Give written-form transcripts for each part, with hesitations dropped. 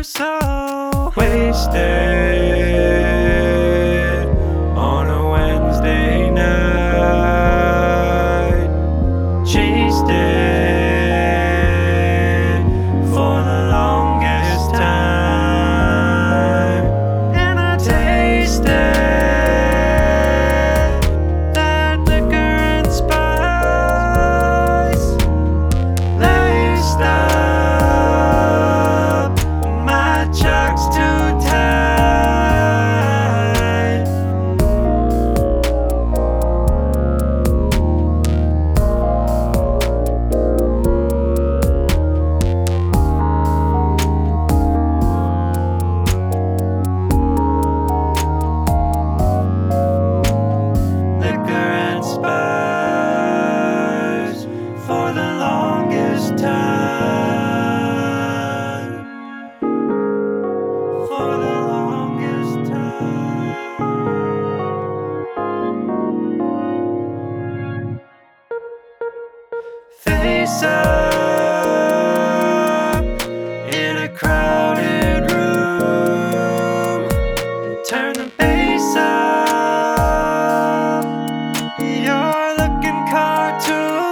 so wasted on a Wednesday night. Chased it for the longest time, and I tasted that liquor and spice laced up my chucks too tight. Liquor and spice for the longest time. For the longest time. Face up in a crowded room. Turn the bass up. You're looking cartoon.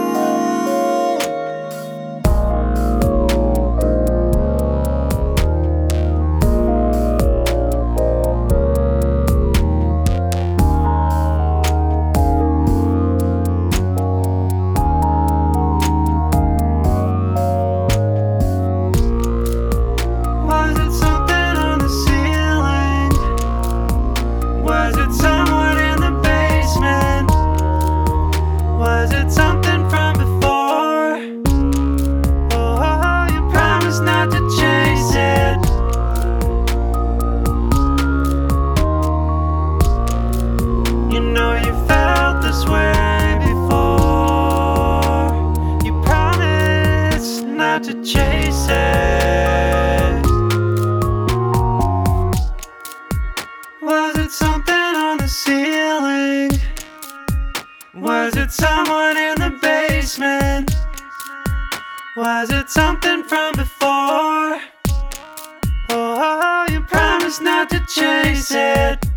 Was it something on the ceiling? Was it someone in the basement? Was it something from before? Oh, you promised not to chase it. You know you felt this way before. You promised not to chase it. Was it something on the ceiling? Was it someone in the basement? Was it something from before? Oh, you promised not to chase it.